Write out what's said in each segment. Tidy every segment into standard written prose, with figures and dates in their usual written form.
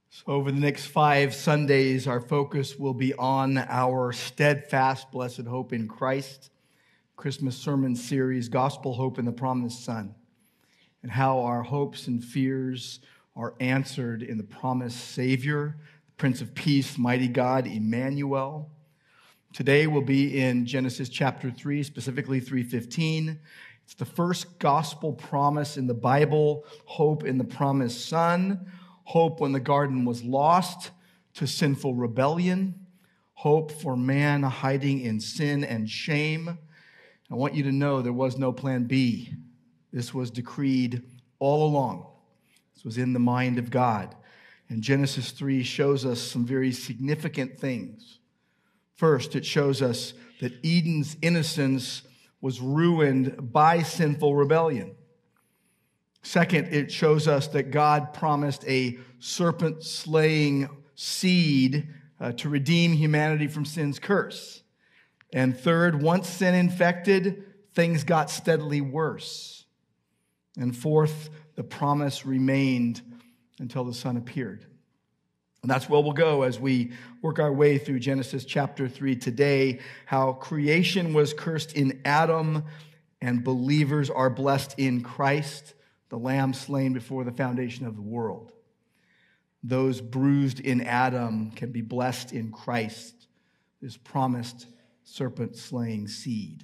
So over the next 5 Sundays, our focus will be on our steadfast, blessed hope in Christ, Christmas sermon series, Gospel Hope in the Promised Son, and how our hopes and fears are answered in the promised Savior, Prince of Peace, mighty God, Emmanuel. Today we'll be in Genesis chapter 3, specifically 3:15. It's the first gospel promise in the Bible, hope in the promised Son, hope when the garden was lost to sinful rebellion, hope for man hiding in sin and shame. I want you to know there was no plan B. This was decreed all along. This was in the mind of God. And Genesis 3 shows us some very significant things. First, it shows us that Eden's innocence was ruined by sinful rebellion. Second, it shows us that God promised a serpent-slaying seed to redeem humanity from sin's curse. And third, once sin infected, things got steadily worse. And fourth, the promise remained until the Son appeared. And that's where we'll go as we work our way through Genesis chapter 3 today, how creation was cursed in Adam and believers are blessed in Christ, the Lamb slain before the foundation of the world. Those bruised in Adam can be blessed in Christ, this promised serpent-slaying seed.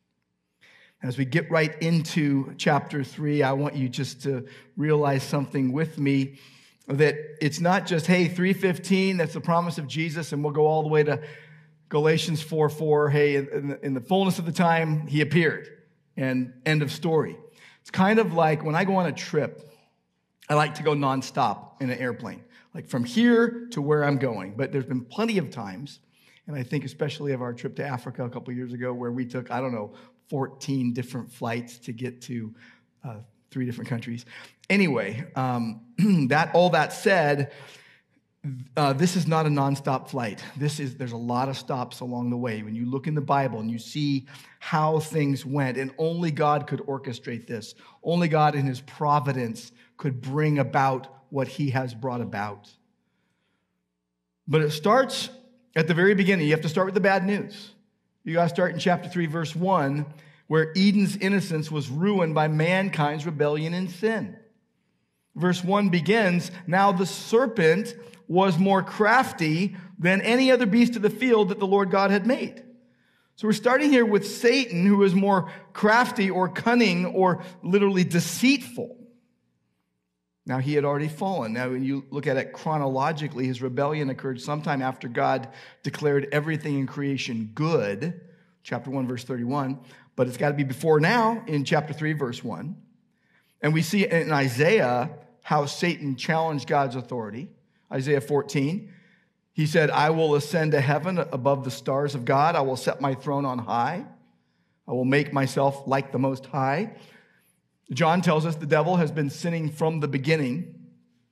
As we get right into chapter 3, I want you just to realize something with me, that it's not just, hey, 3:15, that's the promise of Jesus, and we'll go all the way to Galatians 4:4, hey, in the fullness of the time, he appeared, and end of story. It's kind of like when I go on a trip, I like to go nonstop in an airplane, like from here to where I'm going. But there's been plenty of times, and I think especially of our trip to Africa a couple years ago, where we took, 14 different flights to get to 3 different countries. Anyway, all that said, this is not a nonstop flight. There's a lot of stops along the way. When you look in the Bible and you see how things went, and only God could orchestrate this. Only God in his providence could bring about what he has brought about. But it starts at the very beginning. You have to start with the bad news. You got to start in chapter 3, verse 1, where Eden's innocence was ruined by mankind's rebellion and sin. Verse 1 begins, now the serpent was more crafty than any other beast of the field that the Lord God had made. So we're starting here with Satan, who is more crafty or cunning or literally deceitful. Now, he had already fallen. Now, when you look at it chronologically, his rebellion occurred sometime after God declared everything in creation good, chapter 1, verse 31. But it's got to be before now in chapter 3, verse 1. And we see in Isaiah how Satan challenged God's authority. Isaiah 14, he said, I will ascend to heaven above the stars of God. I will set my throne on high. I will make myself like the Most High. John tells us the devil has been sinning from the beginning.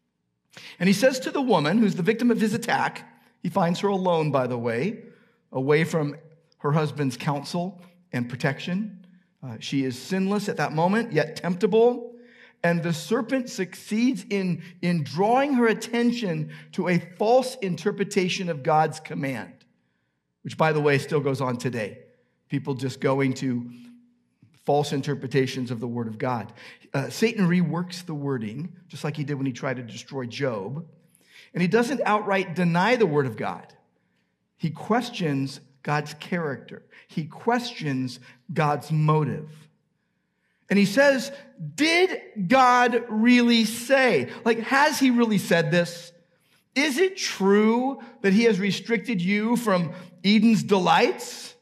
And he says to the woman who's the victim of his attack, he finds her alone, by the way, away from her husband's counsel and protection. She is sinless at that moment, yet temptable. And the serpent succeeds in drawing her attention to a false interpretation of God's command, which, by the way, still goes on today. People just going to false interpretations of the word of God. Satan reworks the wording, just like he did when he tried to destroy Job. And he doesn't outright deny the word of God. He questions God's character. He questions God's motive. And he says, did God really say? Like, has he really said this? Is it true that he has restricted you from Eden's delights?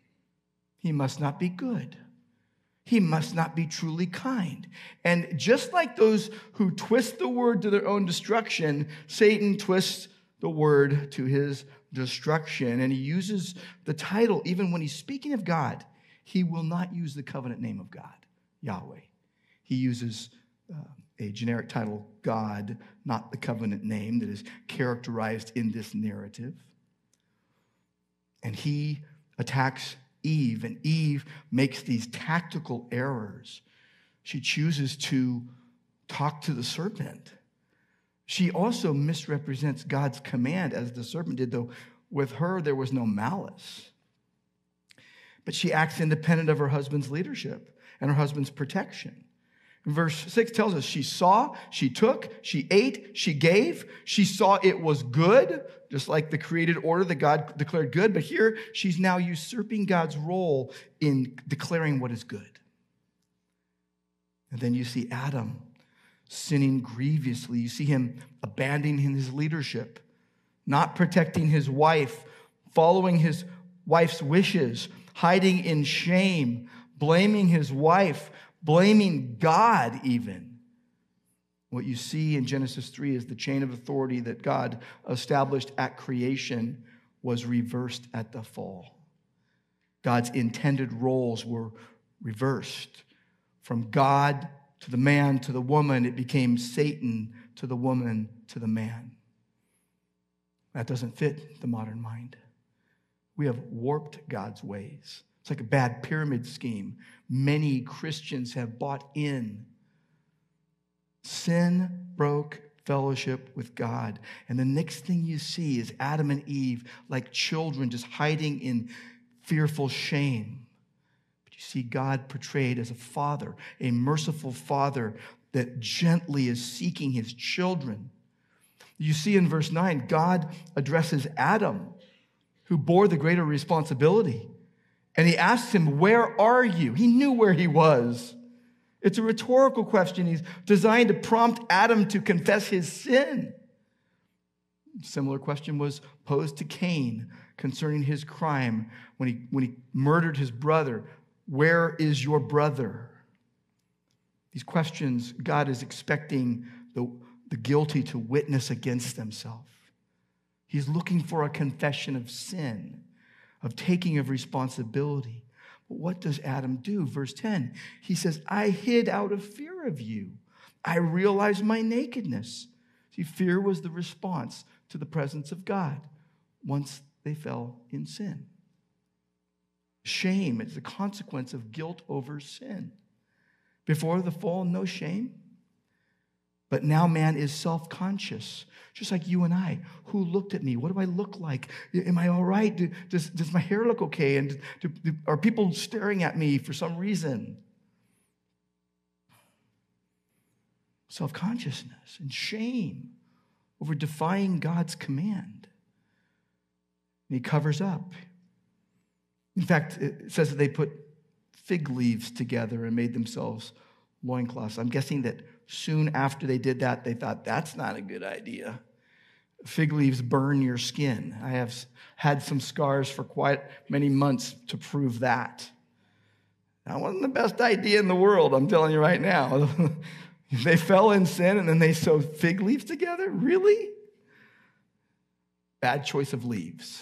He must not be good. He must not be truly kind. And just like those who twist the word to their own destruction, Satan twists the word to his destruction. And he uses the title, even when he's speaking of God, he will not use the covenant name of God, Yahweh. He uses a generic title, God, not the covenant name that is characterized in this narrative. And he attacks Eve, and Eve makes these tactical errors. She chooses to talk to the serpent. She also misrepresents God's command as the serpent did, though with her there was no malice. But she acts independent of her husband's leadership and her husband's protection. Verse 6 tells us she saw, she took, she ate, she gave. She saw it was good, just like the created order that God declared good. But here she's now usurping God's role in declaring what is good. And then you see Adam sinning grievously. You see him abandoning his leadership, not protecting his wife, following his wife's wishes, hiding in shame, blaming his wife, blaming God even. What you see in Genesis 3 is the chain of authority that God established at creation was reversed at the fall. God's intended roles were reversed. From God to the man to the woman, it became Satan to the woman to the man. That doesn't fit the modern mind. We have warped God's ways. It's like a bad pyramid scheme. Many Christians have bought in. Sin broke fellowship with God. And the next thing you see is Adam and Eve, like children, just hiding in fearful shame. But you see God portrayed as a father, a merciful father that gently is seeking his children. You see in verse 9, God addresses Adam, who bore the greater responsibility. And he asks him, "Where are you?" He knew where he was. It's a rhetorical question. He's designed to prompt Adam to confess his sin. A similar question was posed to Cain concerning his crime when he murdered his brother. Where is your brother? These questions, God is expecting the guilty to witness against themselves. He's looking for a confession of sin, of taking of responsibility. But what does Adam do? Verse 10, he says, "I hid out of fear of you. I realized my nakedness." See, fear was the response to the presence of God once they fell in sin. Shame is the consequence of guilt over sin. Before the fall, no shame. But now man is self-conscious, just like you and I. Who looked at me? What do I look like? Am I all right? Does my hair look okay? And are people staring at me for some reason? Self-consciousness and shame over defying God's command. And he covers up. In fact, it says that they put fig leaves together and made themselves loincloths. I'm guessing that soon after they did that, they thought, that's not a good idea. Fig leaves burn your skin. I have had some scars for quite many months to prove that. That wasn't the best idea in the world, I'm telling you right now. They fell in sin and then they sewed fig leaves together? Really? Bad choice of leaves.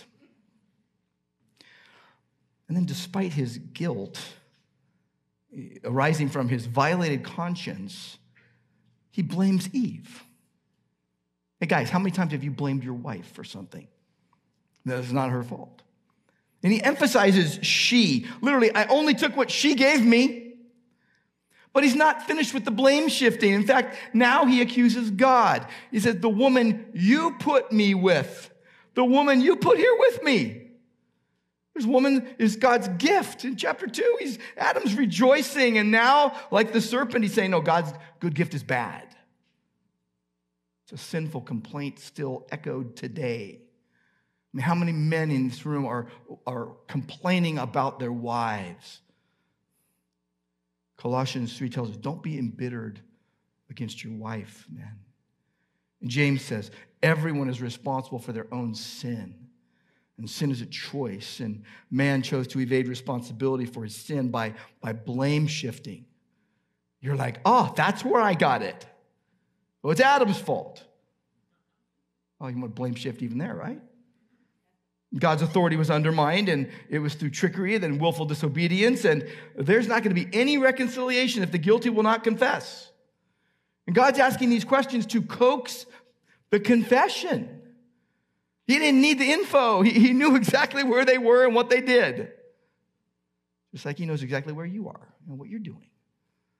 And then despite his guilt arising from his violated conscience, he blames Eve. Hey guys, how many times have you blamed your wife for something that is not her fault? And he emphasizes she. Literally, I only took what she gave me. But he's not finished with the blame shifting. In fact, now he accuses God. He says, the woman you put me with, the woman you put here with me. This woman is God's gift. In chapter 2, Adam's rejoicing. And now, like the serpent, he's saying, no, God's good gift is bad. It's a sinful complaint still echoed today. I mean, how many men in this room are complaining about their wives? Colossians 3 tells us, don't be embittered against your wife, man. And James says, everyone is responsible for their own sin. And sin is a choice. And man chose to evade responsibility for his sin by blame shifting. You're like, oh, that's where I got it. Well, it's Adam's fault. Oh, you want to blame shift even there, right? God's authority was undermined, and it was through trickery and willful disobedience, and there's not going to be any reconciliation if the guilty will not confess. And God's asking these questions to coax the confession. He didn't need the info. He knew exactly where they were and what they did. Just like he knows exactly where you are and what you're doing.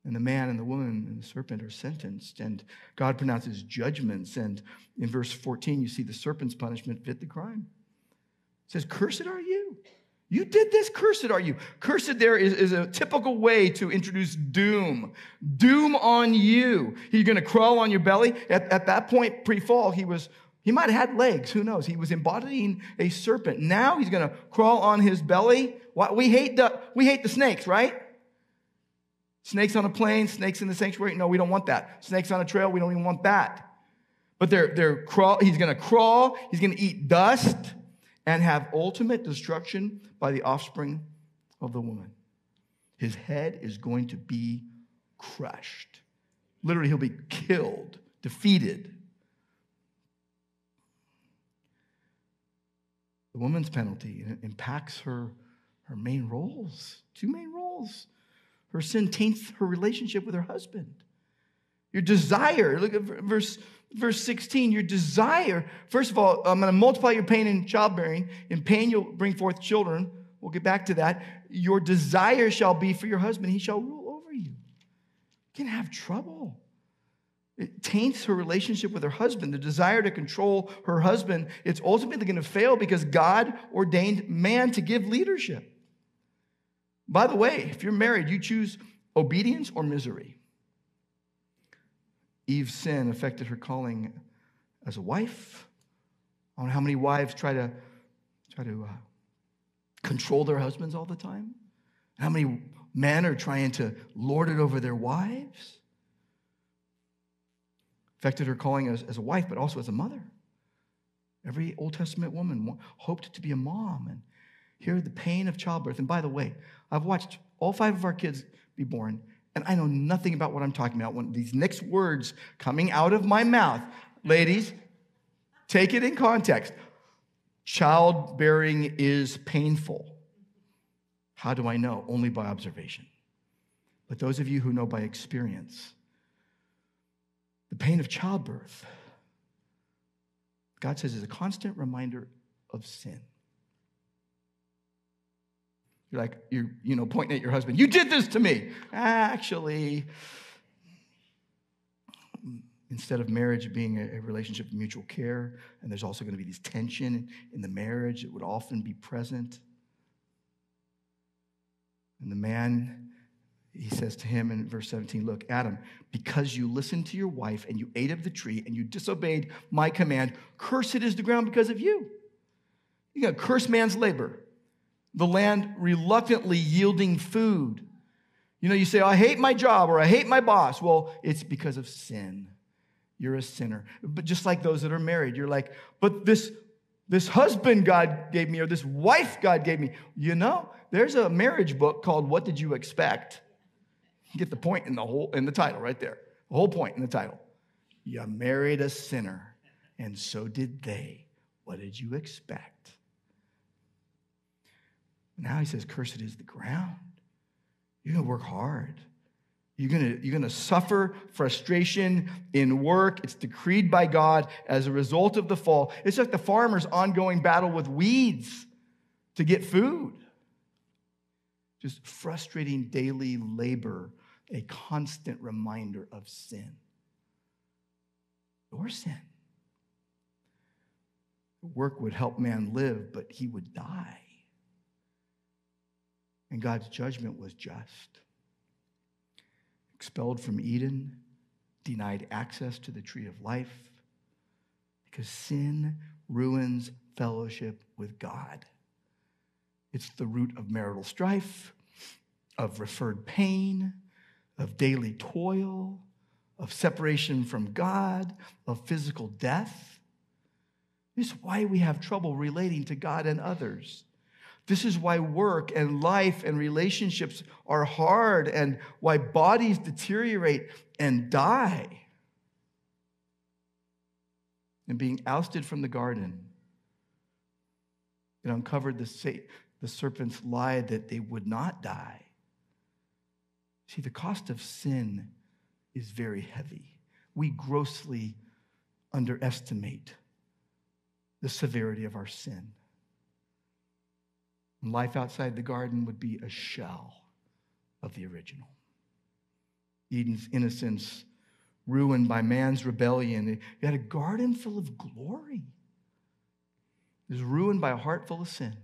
And the man and the woman and the serpent are sentenced, and God pronounces judgments. And in verse 14, you see the serpent's punishment fit the crime. It says, cursed are you. You did this, cursed are you. Cursed there is a typical way to introduce doom. Doom on you. You're going to crawl on your belly. At that point, pre-fall, he might have had legs. Who knows? He was embodying a serpent. Now he's going to crawl on his belly. We hate the snakes, right? Snakes on a plane, snakes in the sanctuary. No, we don't want that. Snakes on a trail, we don't even want that. But he's going to crawl, he's going to eat dust, and have ultimate destruction by the offspring of the woman. His head is going to be crushed. Literally, he'll be killed, defeated. The woman's penalty impacts her main roles, two main roles. Her sin taints her relationship with her husband. Your desire, look at verse 16, your desire. First of all, I'm going to multiply your pain in childbearing. In pain, you'll bring forth children. We'll get back to that. Your desire shall be for your husband. He shall rule over you. You can have trouble. It taints her relationship with her husband. The desire to control her husband, it's ultimately going to fail because God ordained man to give leadership. By the way, if you're married, you choose obedience or misery. Eve's sin affected her calling as a wife. I don't know how many wives try to control their husbands all the time. How many men are trying to lord it over their wives. Affected her calling as a wife, but also as a mother. Every Old Testament woman hoped to be a mom and hear the pain of childbirth. And by the way, I've watched all 5 of our kids be born, and I know nothing about what I'm talking about when these next words coming out of my mouth. Ladies, take it in context. Childbearing is painful. How do I know? Only by observation. But those of you who know by experience, the pain of childbirth, God says, is a constant reminder of sin. You're like, you're pointing at your husband. You did this to me. Actually, instead of marriage being a relationship of mutual care, and there's also going to be this tension in the marriage, it would often be present. And the man, he says to him in verse 17, look, Adam, because you listened to your wife and you ate of the tree and you disobeyed my command, cursed is the ground because of you. You got to curse man's labor. The land reluctantly yielding food. You say, I hate my job or I hate my boss. Well, it's because of sin. You're a sinner. But just like those that are married, you're like, but this husband God gave me or this wife God gave me. There's a marriage book called What Did You Expect? You get the point in the title right there. The whole point in the title. You married a sinner, and so did they. What did you expect? Now he says, cursed is the ground. You're going to work hard. You're going to suffer frustration in work. It's decreed by God as a result of the fall. It's like the farmer's ongoing battle with weeds to get food. Just frustrating daily labor, a constant reminder of sin. Your sin. Work would help man live, but he would die. And God's judgment was just. Expelled from Eden, denied access to the tree of life, because sin ruins fellowship with God. It's the root of marital strife, of referred pain, of daily toil, of separation from God, of physical death. This is why we have trouble relating to God and others. This is why work and life and relationships are hard and why bodies deteriorate and die. And being ousted from the garden, it uncovered the serpent's lie that they would not die. See, the cost of sin is very heavy. We grossly underestimate the severity of our sin. Life outside the garden would be a shell of the original. Eden's innocence ruined by man's rebellion. You had a garden full of glory. It was ruined by a heart full of sin.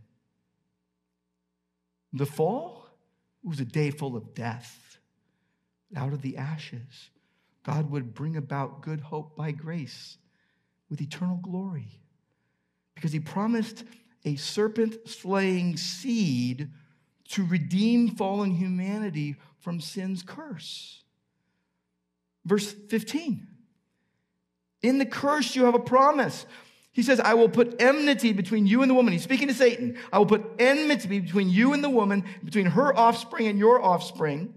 The fall was a day full of death. Out of the ashes, God would bring about good hope by grace with eternal glory, because he promised a serpent-slaying seed to redeem fallen humanity from sin's curse. Verse 15. In the curse you have a promise. He says, I will put enmity between you and the woman. He's speaking to Satan. I will put enmity between you and the woman, between her offspring and your offspring.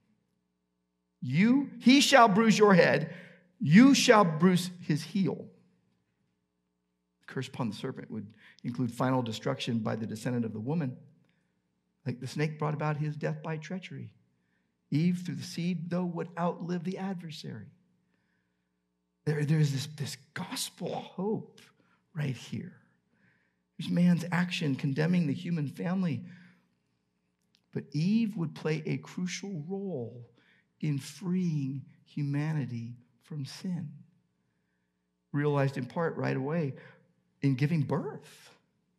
He shall bruise your head. You shall bruise his heel. The curse upon the serpent would include final destruction by the descendant of the woman. Like the snake brought about his death by treachery. Eve, through the seed, though, would outlive the adversary. There's this gospel hope right here. There's man's action condemning the human family. But Eve would play a crucial role in freeing humanity from sin. Realized in part right away in giving birth.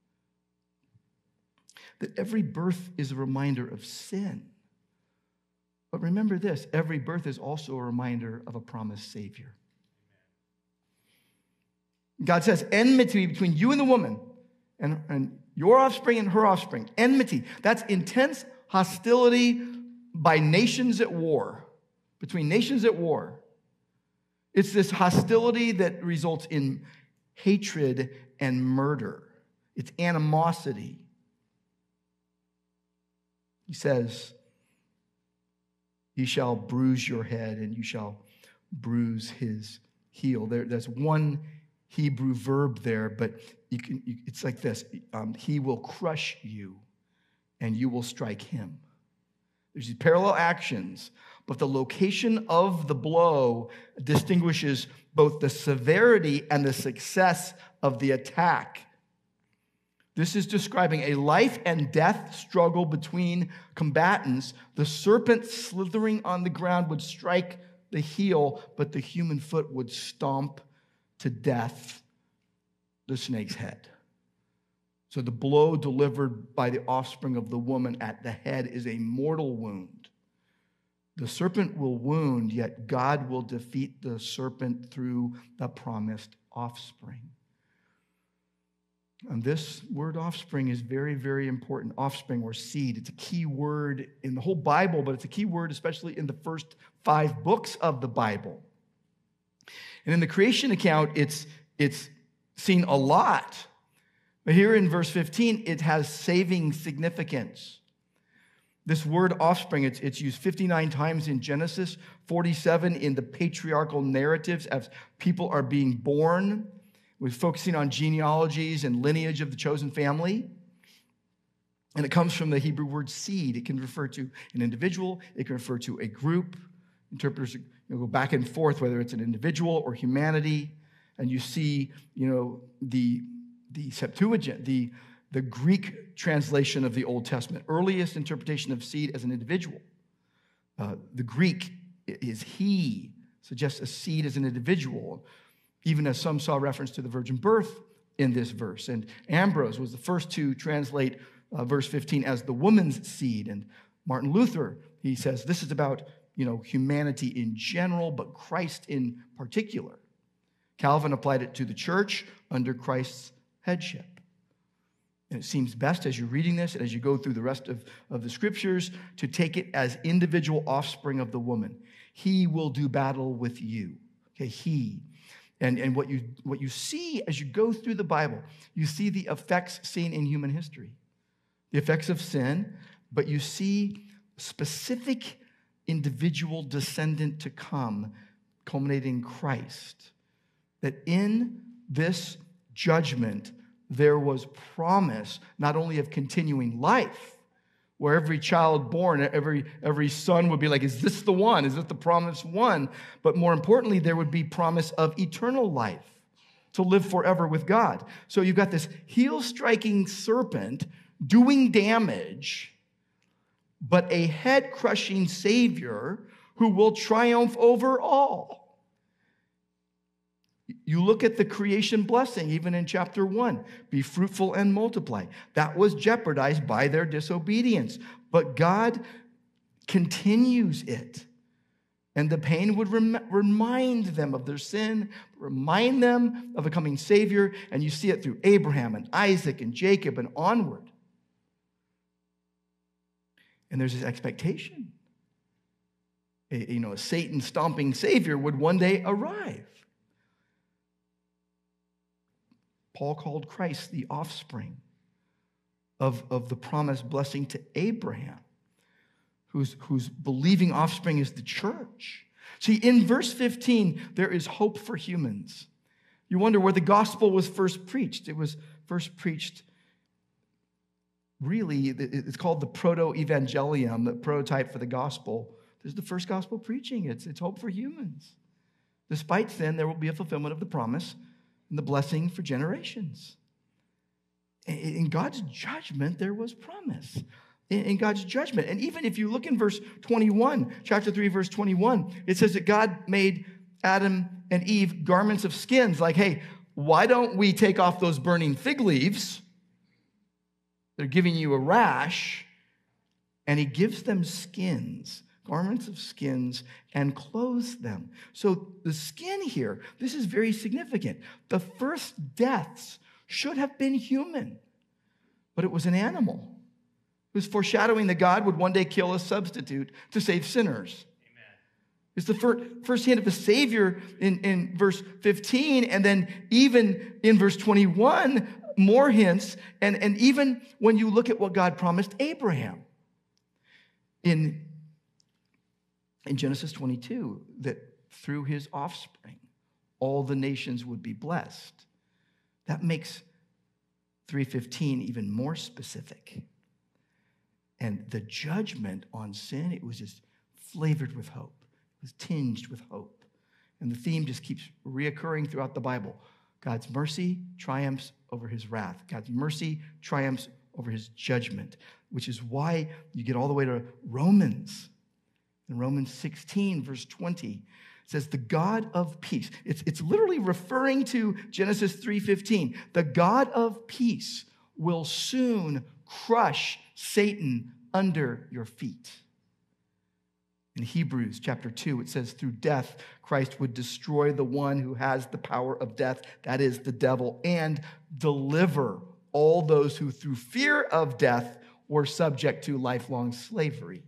That every birth is a reminder of sin. But remember this, every birth is also a reminder of a promised Savior. God says, enmity between you and the woman, and your offspring and her offspring. Enmity. That's intense hostility by nations at war, between nations at war. It's this hostility that results in hatred and murder. It's animosity. He says, he shall bruise your head and you shall bruise his heel. There's one Hebrew verb there, but it's like this. He will crush you and you will strike him. There's these parallel actions, but the location of the blow distinguishes both the severity and the success of the attack. This is describing a life and death struggle between combatants. The serpent slithering on the ground would strike the heel, but the human foot would stomp to death the snake's head. So the blow delivered by the offspring of the woman at the head is a mortal wound. The serpent will wound, yet God will defeat the serpent through the promised offspring. And this word offspring is very, very important. Offspring or seed. It's a key word in the whole Bible, but it's a key word especially in the first 5 books of the Bible. And in the creation account, it's seen a lot. But here in verse 15, it has saving significance. This word offspring, it's used 59 times in Genesis, 47 in the patriarchal narratives as people are being born. We're focusing on genealogies and lineage of the chosen family. And it comes from the Hebrew word seed. It can refer to an individual. It can refer to a group. Interpreters go back and forth, whether it's an individual or humanity. And you see, the Septuagint, the Greek translation of the Old Testament, earliest interpretation of seed as an individual. The Greek is he, suggests a seed as an individual, even as some saw reference to the virgin birth in this verse. And Ambrose was the first to translate verse 15 as the woman's seed. And Martin Luther, he says this is about humanity in general, but Christ in particular. Calvin applied it to the church under Christ's headship. And it seems best as you're reading this and as you go through the rest of the scriptures to take it as individual offspring of the woman. He will do battle with you. Okay, he. And what you see as you go through the Bible, you see the effects seen in human history. The effects of sin, but you see specific individual descendant to come, culminating in Christ. That in this judgment, there was promise not only of continuing life, where every child born, every son would be like, is this the one? Is this the promised one? But more importantly, there would be promise of eternal life to live forever with God. So you've got this heel-striking serpent doing damage, but a head-crushing Savior who will triumph over all. You look at the creation blessing, even in chapter 1, be fruitful and multiply. That was jeopardized by their disobedience. But God continues it. And the pain would remind them of their sin, remind them of a coming Savior. And you see it through Abraham and Isaac and Jacob and onward. And there's this expectation. A Satan-stomping Savior would one day arrive. Paul called Christ the offspring of the promised blessing to Abraham, whose believing offspring is the church. See, in verse 15, there is hope for humans. You wonder where the gospel was first preached. It was first preached, really, it's called the proto-evangelium, the prototype for the gospel. This is the first gospel preaching. It's hope for humans. Despite sin, there will be a fulfillment of the promise and the blessing for generations. In God's judgment, there was promise. In God's judgment. And even if you look in verse 21, chapter 3, verse 21, it says that God made Adam and Eve garments of skins. Like, hey, why don't we take off those burning fig leaves? They're giving you a rash. And he gives them skins, garments of skins, and clothes them. So the skin here, this is very significant. The first deaths should have been human, but it was an animal. It was foreshadowing that God would one day kill a substitute to save sinners. Amen. It's the first hint of a Savior in verse 15, and then even in verse 21, more hints, and even when you look at what God promised Abraham in Genesis 22, that through his offspring, all the nations would be blessed. That makes 3:15 even more specific. And the judgment on sin, it was just flavored with hope. It was tinged with hope. And the theme just keeps reoccurring throughout the Bible. God's mercy triumphs over his wrath. God's mercy triumphs over his judgment, which is why you get all the way to Romans. In Romans 16, verse 20, it says, the God of peace. It's literally referring to Genesis 3:15. The God of peace will soon crush Satan under your feet. In Hebrews chapter 2, it says, through death, Christ would destroy the one who has the power of death, that is the devil, and deliver all those who through fear of death were subject to lifelong slavery.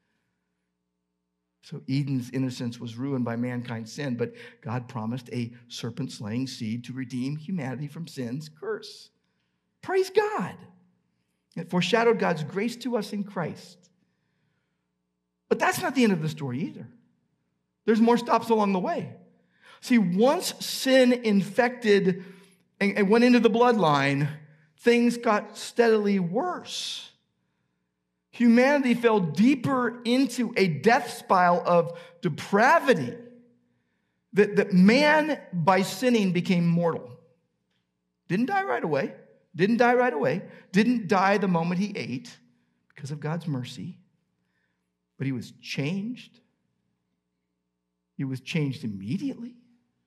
So Eden's innocence was ruined by mankind's sin, but God promised a serpent-slaying seed to redeem humanity from sin's curse. Praise God. It foreshadowed God's grace to us in Christ. But that's not the end of the story either. There's more stops along the way. See, once sin infected and went into the bloodline, things got steadily worse. Humanity fell deeper into a death spiral of depravity that man, by sinning, became mortal. Didn't die right away. Didn't die the moment he ate because of God's mercy. But he was changed. He was changed immediately.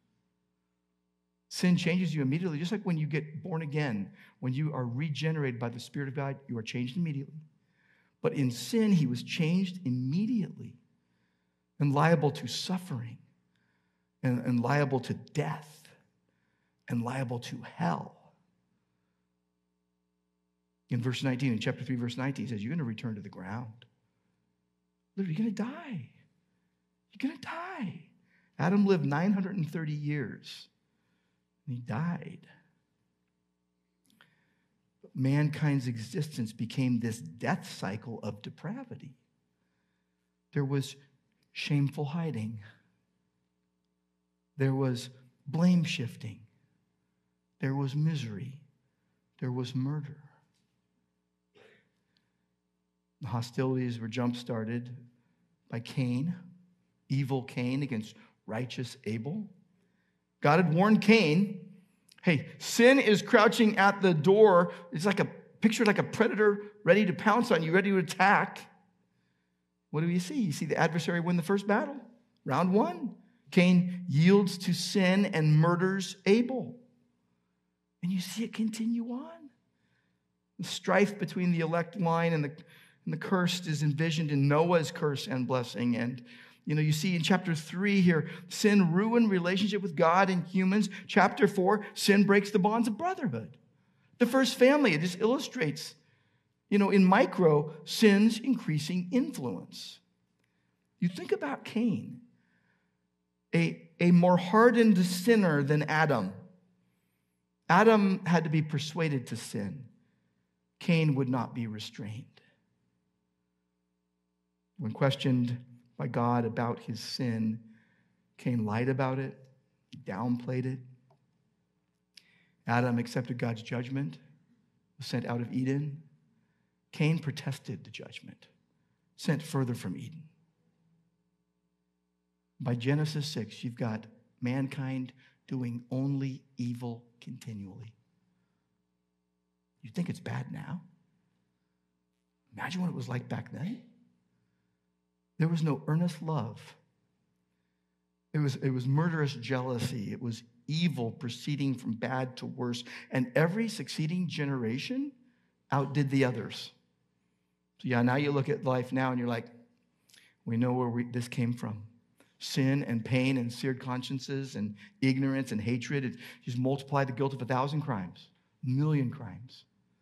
Sin changes you immediately, just like when you get born again. When you are regenerated by the Spirit of God, you are changed immediately. But in sin, he was changed immediately and liable to suffering and liable to death and liable to hell. In verse 19, in chapter 3, verse 19, he says, you're going to return to the ground. Literally, you're going to die. You're going to die. Adam lived 930 years, and he died. But mankind's existence became this death cycle of depravity. There was shameful hiding. There was blame shifting. There was misery. There was murder. The hostilities were jump-started by Cain, evil Cain against righteous Abel. God had warned Cain, hey, sin is crouching at the door. It's like a predator ready to pounce on you, ready to attack. What do you see? You see the adversary win the first battle. Round 1. Cain yields to sin and murders Abel. And you see it continue on. The strife between the elect line and the cursed is envisioned in Noah's curse and blessing. And you see in chapter 3 here, sin ruined relationship with God and humans. Chapter 4, sin breaks the bonds of brotherhood. The first family, it just illustrates, in micro, sin's increasing influence. You think about Cain, a more hardened sinner than Adam. Adam had to be persuaded to sin. Cain would not be restrained. When questioned by God about his sin, Cain lied about it, downplayed it. Adam accepted God's judgment, was sent out of Eden. Cain protested the judgment, sent further from Eden. By Genesis 6, you've got mankind doing only evil continually. You think it's bad now? Imagine what it was like back then. There was no earnest love. It was murderous jealousy. It was evil proceeding from bad to worse. And every succeeding generation outdid the others. So now you look at life now and you're like, we know where this came from. Sin and pain and seared consciences and ignorance and hatred. It just multiplied the guilt of 1,000 crimes, 1,000,000 crimes.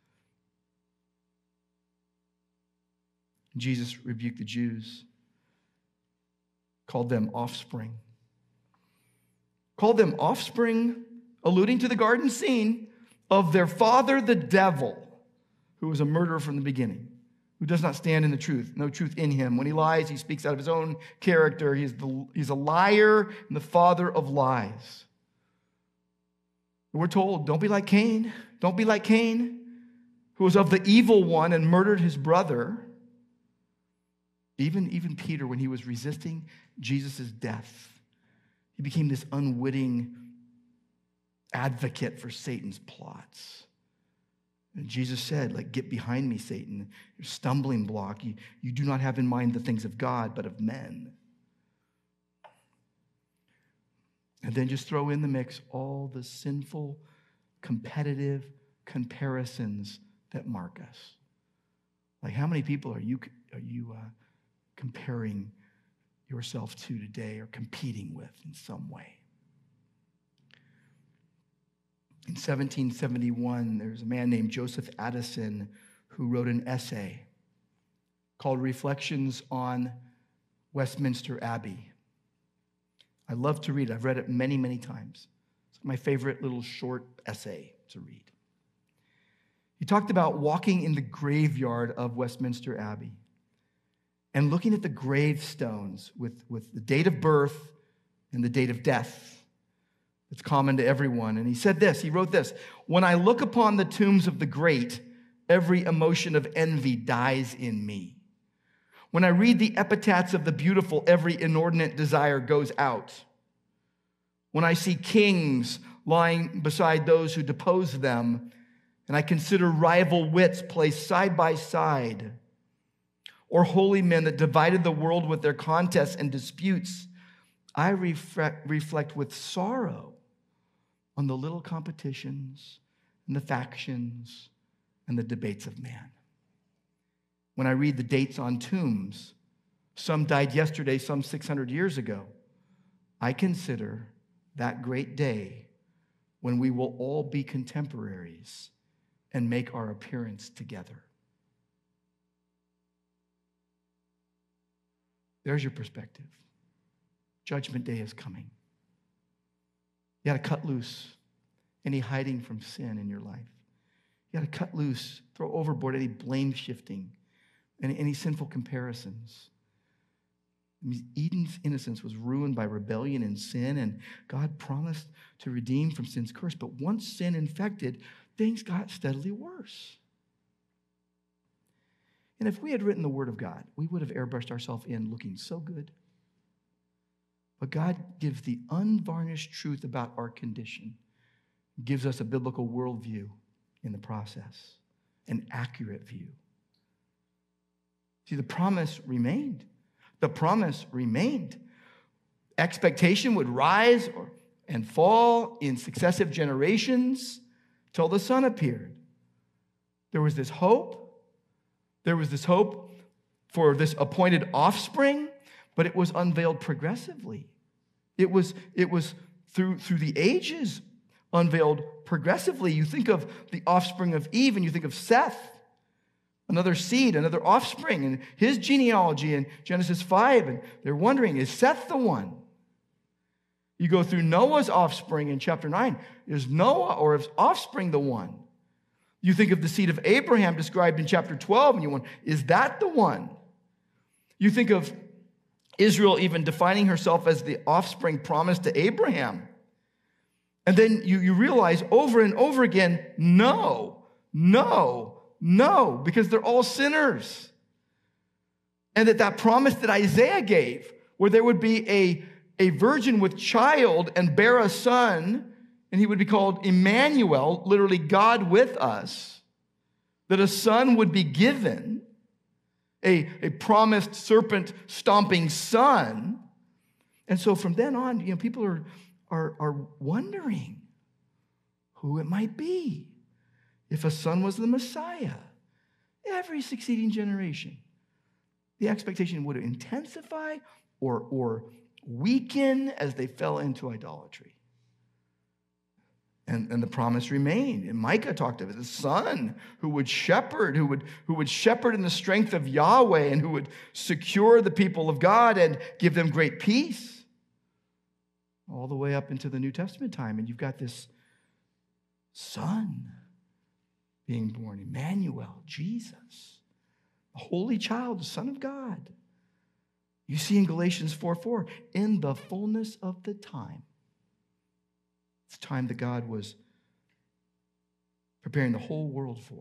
Jesus rebuked the Jews, called them offspring. Called them offspring, alluding to the garden scene of their father, the devil, who was a murderer from the beginning, who does not stand in the truth, no truth in him. When he lies, he speaks out of his own character. He's a liar and the father of lies. We're told, don't be like Cain. Don't be like Cain, who was of the evil one and murdered his brother. Even Peter, when he was resisting Jesus' death, he became this unwitting advocate for Satan's plots. And Jesus said, get behind me, Satan. You're a stumbling block. You do not have in mind the things of God, but of men. And then just throw in the mix all the sinful, competitive comparisons that mark us. Like, how many people are you comparing yourself to today or competing with in some way? In 1771, there's a man named Joseph Addison who wrote an essay called Reflections on Westminster Abbey. I love to read it. I've read it many, many times. It's my favorite little short essay to read. He talked about walking in the graveyard of Westminster Abbey and looking at the gravestones with the date of birth and the date of death. It's common to everyone. And he said this, he wrote this: when I look upon the tombs of the great, every emotion of envy dies in me. When I read the epitaphs of the beautiful, every inordinate desire goes out. When I see kings lying beside those who depose them, and I consider rival wits placed side by side, or holy men that divided the world with their contests and disputes, I reflect with sorrow on the little competitions and the factions and the debates of man. When I read the dates on tombs, some died yesterday, some 600 years ago, I consider that great day when we will all be contemporaries and make our appearance together. There's your perspective. Judgment day is coming. You got to cut loose any hiding from sin in your life. You got to cut loose, throw overboard any blame shifting, any sinful comparisons. Eden's innocence was ruined by rebellion and sin, and God promised to redeem from sin's curse. But once sin infected, things got steadily worse. And if we had written the Word of God, we would have airbrushed ourselves in looking so good. But God gives the unvarnished truth about our condition, gives us a biblical worldview in the process, an accurate view. See, the promise remained. The promise remained. Expectation would rise and fall in successive generations till the Son appeared. There was this hope. There was this hope for this appointed offspring, but it was unveiled progressively. It was through the ages unveiled progressively. You think of the offspring of Eve and you think of Seth, another seed, another offspring, and his genealogy in Genesis 5, and they're wondering, is Seth the one? You go through Noah's offspring in chapter 9. Is Noah or his offspring the one? You think of the seed of Abraham described in chapter 12, and you wonder, is that the one? You think of Israel even defining herself as the offspring promised to Abraham. And then you realize over and over again, no, because they're all sinners. And that promise that Isaiah gave, where there would be a virgin with child and bear a son, and he would be called Emmanuel, literally God with us, that a son would be given, a promised serpent-stomping son. And so from then on, people are wondering who it might be. If a son was the Messiah, every succeeding generation, the expectation would intensify or weaken as they fell into idolatry. And the promise remained. And Micah talked of it, the son who would shepherd, who would shepherd in the strength of Yahweh, and who would secure the people of God and give them great peace. All the way up into the New Testament time. And you've got this son being born, Emmanuel, Jesus, a holy child, the Son of God. You see in Galatians 4:4, in the fullness of the time. It's time that God was preparing the whole world for.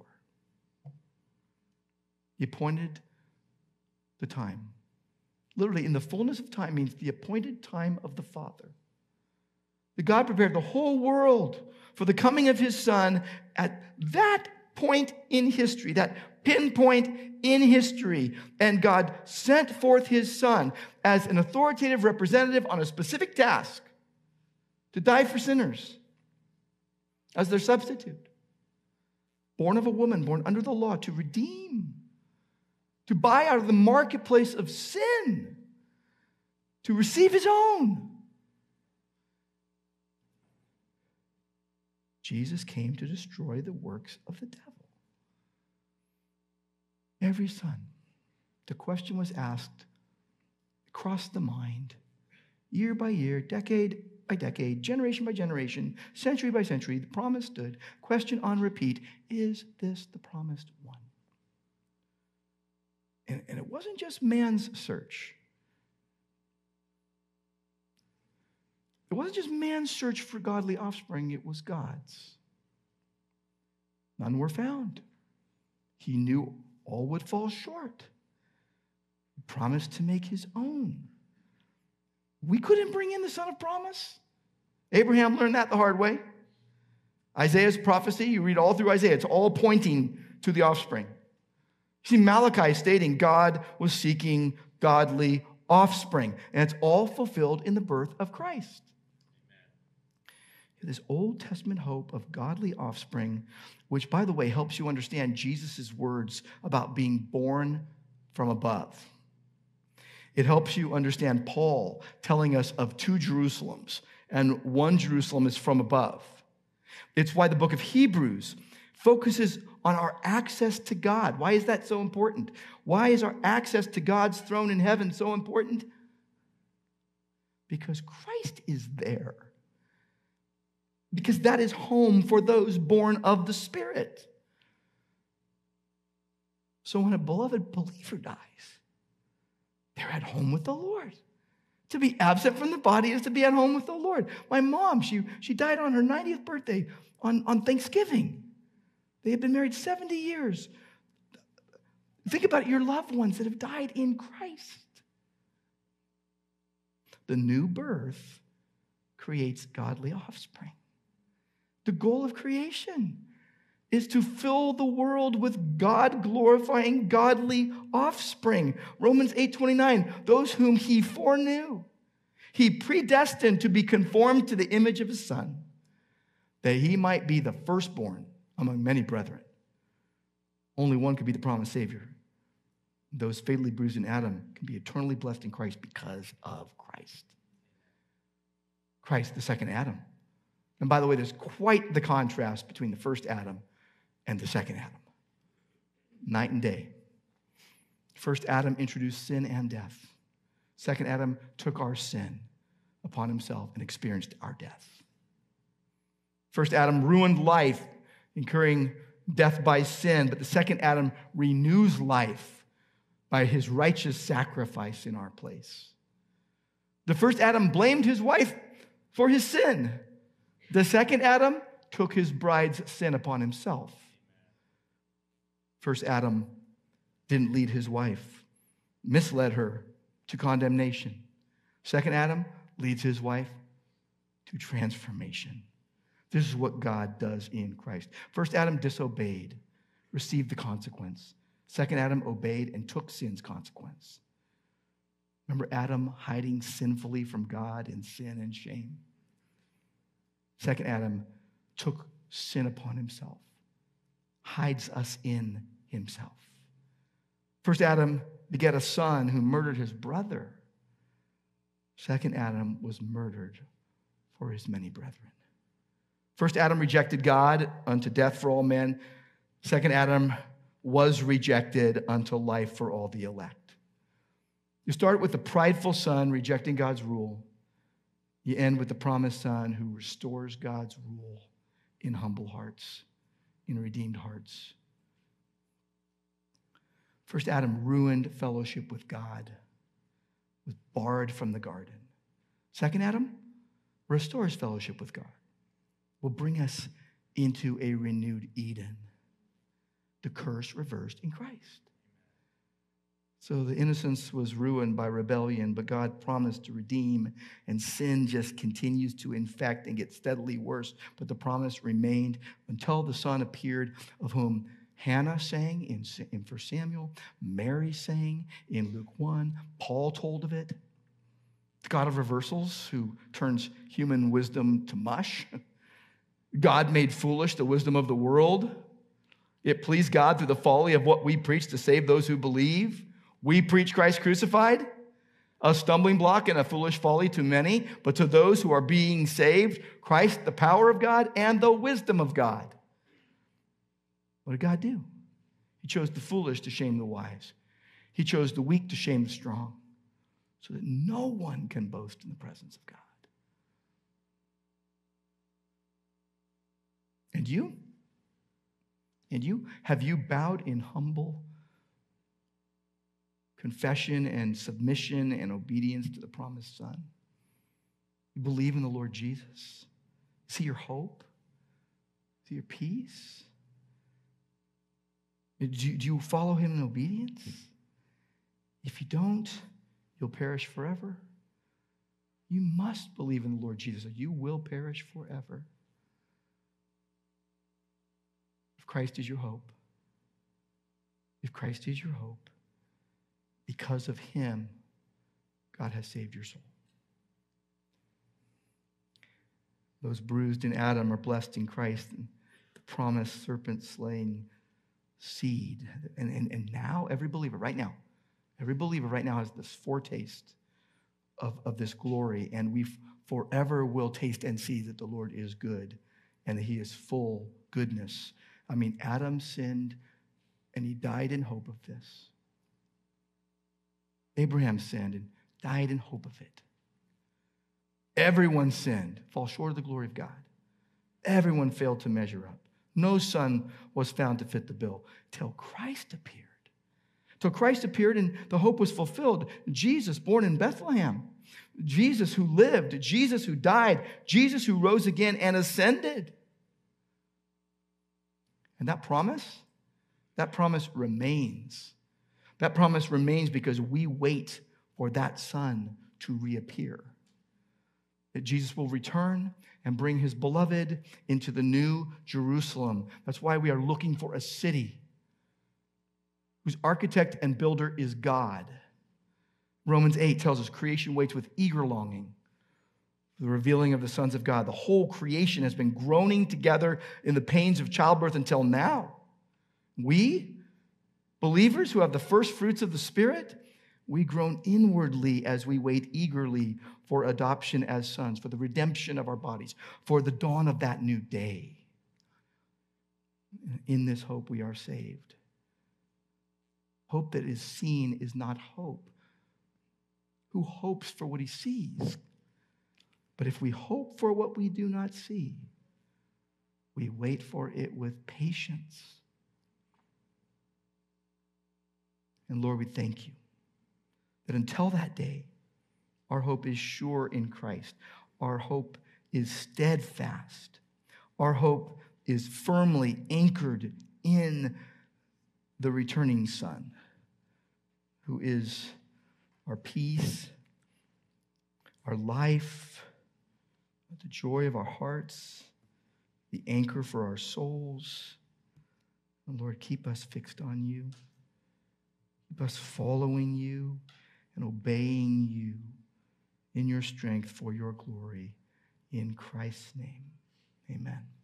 He appointed the time. Literally, in the fullness of time means the appointed time of the Father. That God prepared the whole world for the coming of his Son at that point in history, that pinpoint in history. And God sent forth his Son as an authoritative representative on a specific task to die for sinners as their substitute. Born of a woman, born under the law, to redeem, to buy out of the marketplace of sin, to receive his own. Jesus came to destroy the works of the devil. Every son. The question was asked across the mind, year by year, decade by decade, generation by generation, century by century. The promise stood. Question on repeat, is this the promised one? And it wasn't just man's search. It wasn't just man's search for godly offspring, it was God's. None were found. He knew all would fall short. He promised to make his own. We couldn't bring in the son of promise. Abraham learned that the hard way. Isaiah's prophecy, you read all through Isaiah, it's all pointing to the offspring. You see Malachi stating God was seeking godly offspring, and it's all fulfilled in the birth of Christ. This Old Testament hope of godly offspring, which, by the way, helps you understand Jesus' words about being born from above. It helps you understand Paul telling us of two Jerusalems, and one Jerusalem is from above. It's why the book of Hebrews focuses on our access to God. Why is that so important? Why is our access to God's throne in heaven so important? Because Christ is there. Because that is home for those born of the Spirit. So when a beloved believer dies, they're at home with the Lord. To be absent from the body is to be at home with the Lord. My mom, she died on her 90th birthday on Thanksgiving. They had been married 70 years. Think about your loved ones that have died in Christ. The new birth creates godly offspring. The goal of creation is to fill the world with God-glorifying, godly offspring. Romans 8:29, those whom he foreknew, he predestined to be conformed to the image of his Son, that he might be the firstborn among many brethren. Only one could be the promised Savior. Those fatally bruised in Adam can be eternally blessed in Christ because of Christ. Christ, the second Adam. And by the way, there's quite the contrast between the first Adam and the second Adam. Night and day. First Adam introduced sin and death. Second Adam took our sin upon himself and experienced our death. First Adam ruined life, incurring death by sin, but the second Adam renews life by his righteous sacrifice in our place. The first Adam blamed his wife for his sin. The second Adam took his bride's sin upon himself. First Adam didn't lead his wife, misled her to condemnation. Second Adam leads his wife to transformation. This is what God does in Christ. First Adam disobeyed, received the consequence. Second Adam obeyed and took sin's consequence. Remember Adam hiding sinfully from God in sin and shame? Second Adam took sin upon himself, hides us in himself. First Adam begat a son who murdered his brother. Second Adam was murdered for his many brethren. First Adam rejected God unto death for all men. Second Adam was rejected unto life for all the elect. You start with the prideful son rejecting God's rule. You end with the promised Son who restores God's rule in humble hearts, in redeemed hearts. First Adam ruined fellowship with God, was barred from the garden. Second Adam restores fellowship with God, will bring us into a renewed Eden, the curse reversed in Christ. So the innocence was ruined by rebellion, but God promised to redeem, and sin just continues to infect and get steadily worse. But the promise remained until the Son appeared, of whom Hannah sang in 1 Samuel, Mary sang in Luke 1, Paul told of it. The God of reversals who turns human wisdom to mush. God made foolish the wisdom of the world. It pleased God through the folly of what we preach to save those who believe. We preach Christ crucified, a stumbling block and a foolish folly to many, but to those who are being saved, Christ, the power of God and the wisdom of God. What did God do? He chose the foolish to shame the wise. He chose the weak to shame the strong, so that no one can boast in the presence of God. And you? And you? Have you bowed in humble confession and submission and obedience to the promised Son? You believe in the Lord Jesus? See your hope? See your peace? Do you follow him in obedience? If you don't, you'll perish forever. You must believe in the Lord Jesus, or you will perish forever. If Christ is your hope, because of him, God has saved your soul. Those bruised in Adam are blessed in Christ, and the promised serpent-slaying seed. And now, every believer right now has this foretaste of this glory, and we forever will taste and see that the Lord is good and that he is full goodness. I mean, Adam sinned, and he died in hope of this. Abraham sinned and died in hope of it. Everyone sinned, fall short of the glory of God. Everyone failed to measure up. No son was found to fit the bill till Christ appeared. Till Christ appeared and the hope was fulfilled. Jesus, born in Bethlehem. Jesus who lived. Jesus who died. Jesus who rose again and ascended. And that promise remains. That promise remains because we wait for that Son to reappear. that Jesus will return and bring his beloved into the new Jerusalem. That's why we are looking for a city whose architect and builder is God. Romans 8 tells us creation waits with eager longing for the revealing of the sons of God. The whole creation has been groaning together in the pains of childbirth until now. We, believers who have the first fruits of the Spirit, we groan inwardly as we wait eagerly for adoption as sons, for the redemption of our bodies, for the dawn of that new day. In this hope we are saved. Hope that is seen is not hope. Who hopes for what he sees? But if we hope for what we do not see, we wait for it with patience. And Lord, we thank you that until that day, our hope is sure in Christ. Our hope is steadfast. Our hope is firmly anchored in the returning Son, who is our peace, our life, the joy of our hearts, the anchor for our souls. And Lord, keep us fixed on you. Keep us following you and obeying you in your strength for your glory. In Christ's name, amen.